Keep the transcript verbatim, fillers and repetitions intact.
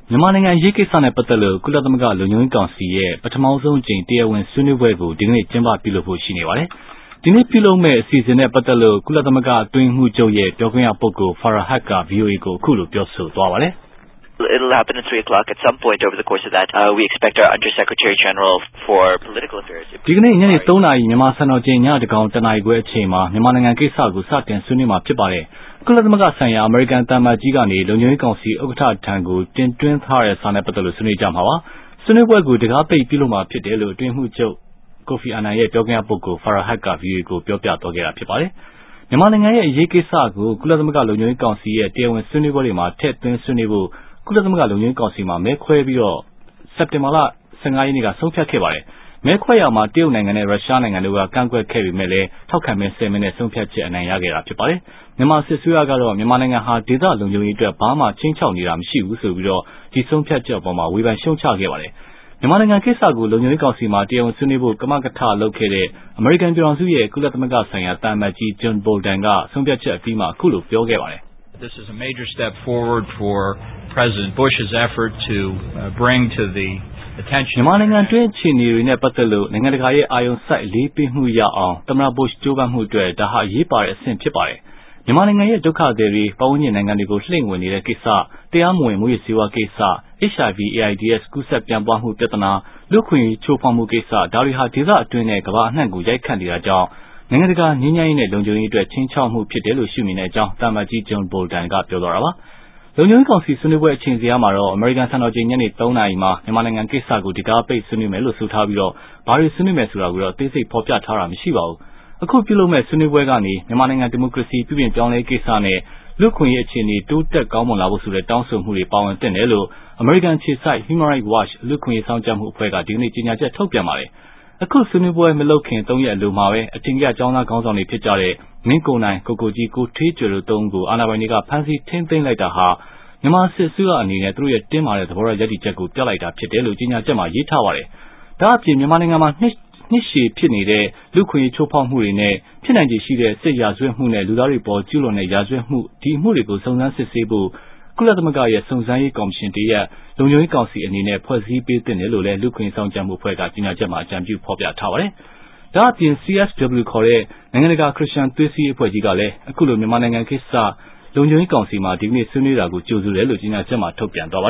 မြန်မာနိုင်ငံအရေးကိစ္စနဲ့ပတ်သက်လို့ကုလသမဂ္ဂလုံခြုံရေးကောင်စီရဲ့ပထမဆုံးအကြိမ်တရားဝင်ဆွေးနွေးပွဲကိုဒီကနေ့ကျင်းပပြုလုပ်ဖို့ရှိနေပါတယ်။ဒီနေ့ပြုလုပ်မဲ့အစီအစဉ်နဲ့ပတ်သက်လို့ကုလသမဂ္ဂအတွင်းမှုချုပ်ရဲ့ပြောခွင့်ရပုဂ္ဂိုလ် Farhan Haq က ဗွီအိုအေ ကိုအခုလိုပြောဆိုသွားပါတယ်။ It'll happen at three o'clock. At some point over the course of that, uh, we expect our Undersecretary General for Political Affairs. ဒီကနေ့ညနေသုံးနာရီမြန်မာစံတော်ချိန်ညတကောင်တနာရီခွဲအချိန်မှာမြန်မာနိုင်ငံကိစ္စကိုစတင်ဆွေးနွေးမှာဖြစ်ပါတယ်။ကုလသမဂ္ဂဆိုင်ရာအမေရိကန်တမန်ကြီးကနေလုံခြုံရေးကောင်စီဥက္ကဋ္ဌထံကိုတင်သွင်းထားတဲ့စာနဲ့ပတ်သက်လို့ဆွေးနွေးကြမှာပါ။ဆွေးနွေးပွဲကိုတကားပိတ်ပြုလုပ်မှာဖြစ်တယ်လို့အတွင်းမှုချုပ်ကိုဖီအာနန်ရဲ့ပြောခွင့်ရပုဂ္ဂိုလ် Farhan Haq က ဗွီအိုအေ ကိုပြောပြသွားခဲ့တာဖြစ်ပါတယ်။မြန်မာနိုင်ငံရဲ့အရေးကိစ္စကိုကုလသမဂ္ဂလုံခြုံရေးကောင်စီရဲ့တရားဝင်ဆွေးနွေးပွဲတွေမှာထည့်သွင်းဆွေးနွေးဖို့ကုလသမဂ္ဂလုံခြုံရေးကောင်စီမှာမဲခွဲပြီးတော့စက်တင်ဘာလဆယ့်ငါးရက်နေ့ကဆုံးဖြတ်ခဲ့ပါတယ်။မဲခွဲရမှာတရုတ်နိုင်ငံနဲ့ရုရှားနိုင်ငံတို့ကကန့်ကွက်ခဲ့ပေမဲ့လည်းထောက်ခံမဲဆယ်မဲနဲ့ဆုံးဖြတ်ချက်အနိုင်ရခဲ့တာဖြစ်ပါတယ်။မြန်မာစစ်ဆိုးရကတော့မြန်မာနိုင်ငံဟာဒေသလုံခြုံရေးအတွက်ဘာမှချင်းချောက်နေတာမရှိဘူးဆိုပြီးတော့ဒီဆုံးဖြတ်ချက်အပေါ်မှာဝေဖန်ရှုံချခဲ့ပါတယ်။မြန်မာနိုင်ငံကိစ္စကိုလုံခြုံရေးကောင်စီမှာတရားဝင်ဆွေးနွေးဖို့ကမကထလုပ်ခဲ့တဲ့အမေရိကန်ပြည်ထောင်စုရဲ့ကုလသမဂ္ဂဆိုင်ရာတာမန်ကြီး John Bolton ကဆုံးဖြတ်ချက်အပြီးမှာအခုလိုပြောခဲ့ပါတယ်။ This is a major step forward for President Bush's effort to uh, bring to the attention မြန်မာနိုင်ငံတွင်းအခြေအနေတွေနဲ့ပတ်သက်လို့နိုင်ငံတကာရဲ့အာရုံစိုက်လေးပေးမှုရအောင်သမ္မတ Bush ကြိုးပမ်းမှုအတွက်ဒါဟာအရေးပါတဲ့အဆင့်ဖြစ်ပါတယ်။မြန်မာနိုင်ငံရဲ့ဒုက္ခသည်တွေပတ်ဝန်းကျင်နိုင်ငံတွေကိုလှိမ့်ဝင်နေတဲ့ကိစ္စတရားမဝင်မူရစ်ဆေးဝါးကိစ္စ H I V AIDS ကူးစက်ပြန့်ပွားမှုပြဿနာလူ့ခွင့်ရေးချိုးဖောက်မှုကိစ္စဒါတွေဟာဒေသအတွင်းနဲ့ကမ္ဘာအနှံ့ကိုရိုက်ခတ်နေတာကြောင့်နိုင်ငံတကာငြိမ်းချမ်းရေးနဲ့လုံခြုံရေးအတွက်ချင်းချောက်မှုဖြစ်တယ်လို့ရှုမြင်တဲ့အကြောင်းတာမန်ကြီး John Bolton ကပြောသွားတာပါ။လုံခြုံရေးကောင်စီဆွေးနွေးပွဲအချိန်စရာမှာတော့အမေရိကန်စံတော်ချိန်ညနေသုံးနာရီမှာမြန်မာနိုင်ငံကိစ္စကိုဒီကားပိတ်ဆွေးနွေးမယ်လို့ဆိုထားပြီးတော့ဘာတွေဆွေးနွေးမယ်ဆိုတာကိုတော့အသေးစိတ်ဖော်ပြထားတာမရှိပါဘူး။အခုပြုလုပ်မဲ့ဆွေးနွေးပွဲကနေမြန်မာနိုင်ငံဒီမိုကရေစီပြုပြင်ပြောင်းလဲကိစ္စနဲ့လူ့ခွင့်ရေးအခြေအနေတိုးတက်ကောင်းမွန်လာဖို့ဆိုတဲ့တောင်းဆိုမှုတွေပါဝင်တဲ့တယ်လို့အမေရိကန်ခြေစိုက် Human Rights Watch လူ့ခွင့်ရေးဆောင်ကြမှုအဖွဲ့ကဒီကနေ့ကြေညာချက်ထုတ်ပြန်ပါတယ်။အခုဆွေးနွေးပွဲမလုပ်ခင်သုံးရက်အလိုမှာပဲအထင်ကရကျောင်းသားခေါင်းဆောင်တွေဖြစ်ကြတဲ့မင်းကိုနိုင်ကိုကိုကြီးကိုထွေးကျော်တို့သုံးကိုအာဏာပိုင်တွေကဖမ်းဆီးထိန်းသိမ်းလိုက်တာဟာမြန်မာစစ်အစိုးရအနေနဲ့သူတို့ရဲ့တင်းမာတဲ့သဘောထားရည်တည်ချက်ကိုပြလိုက်တာဖြစ်တယ်လို့ကြေညာချက်မှာရေးထားပါတယ်။ဒါအပြင်မြန်မာနိုင်ငံမှာနှစ်နှစ်ရှည်ဖြစ်နေတဲ့လူ့ခွင့်ရေးချိုးဖောက်မှုတွေနဲ့ဖြစ်နိုင်ခြေရှိတဲ့စစ်ရာဇဝတ်မှုနဲ့လူသားတွေပေါ်ကျူးလွန်တဲ့ရာဇဝတ်မှုဒီအမှုတွေကိုစုံစမ်းစစ်ဆေးဖို့ကုလသမဂ္ဂရဲ့စုံစမ်းရေးကော်မရှင်တရက်လုံခြုံရေးကောင်စီအနေနဲ့ဖွဲ့စည်းပေးသင့်တယ်လို့လည်းလူ့ခွင့်ရေးဆောင်ကြမှုအဖွဲ့ကကြေညာချက်မှာအကြံပြုဖော်ပြထားပါတယ်။ဒါအပြင် C S W ခေါ်တဲ့နိုင်ငံတကာခရစ်ယာန်သွေးစည်းအဖွဲ့ကြီးကလည်းအခုလိုမြန်မာနိုင်ငံကိစ္စလုံခြုံရေးကောင်စီမှာဒီကနေ့ဆွေးနွေးတာကိုကြိုဆိုတယ်လို့ကြေညာချက်မှာထုတ်ပြန်သွားပါ